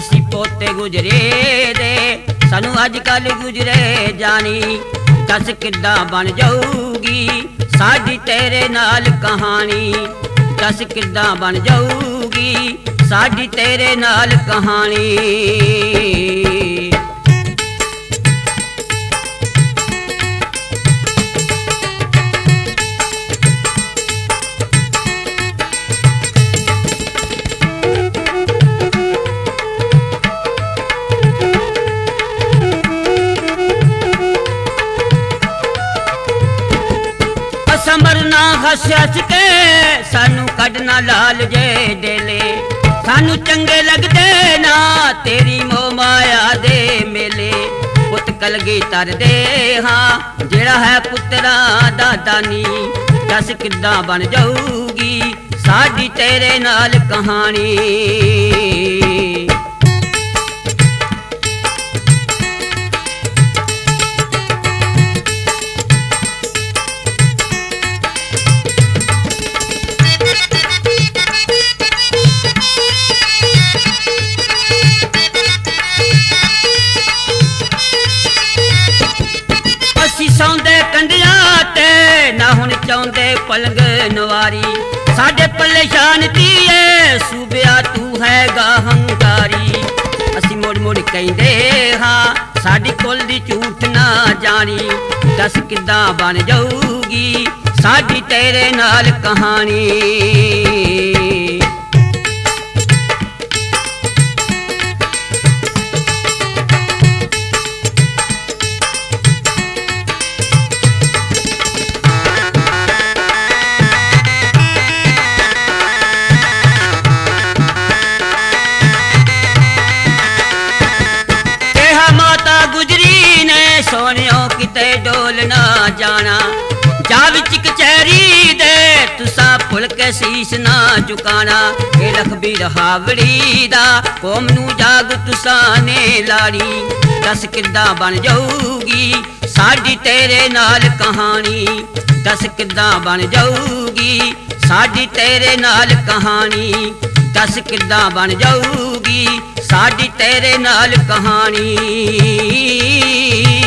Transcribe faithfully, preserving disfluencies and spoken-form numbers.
असी पोते गुजरे दे सानू अजकल गुजरे जानी। दस किद्दां बन जाऊगी साडी तेरे नाल कहानी। दस किद्दां बन जाऊगी साडी तेरे नाल कहानी। मरना हस के सानू कढना लाल जे डेले। सानू चंगे लगदे ना तेरी मोह माया दे मेले। पुत कलगीधर दे हां जेड़ा है पुत्रा दा दानी। दस किद्दां बन जाऊगी साडी तेरे नाल कहानी। सौंदे कंडिया ते ना हुण चाहुंदे पलंग नवारी। साडे पल्ले शान धीए सूबिया तू हैगा हंकारी। असी मुड़ मुड़ कहंदे हां साडी कुल दी झूठ ना जानी। दस किद्दां बन जाऊगी साडी तेरे नाल कहानी। सोनियो किते डोल ना जाना जा विच कचहरी दे तुसा भुल के शीश ना झुकाना। ए लखबीर हावड़ी दा कौम नू जाग तुसा ने लाड़ी। दस किद्दां बन जाऊगी साडी तेरे नाल कहानी। दस किद्दां बन जाऊगी साडी तेरे नाल कहानी। दस किद्दां बन जाऊगी साडी तेरे नाल कहानी।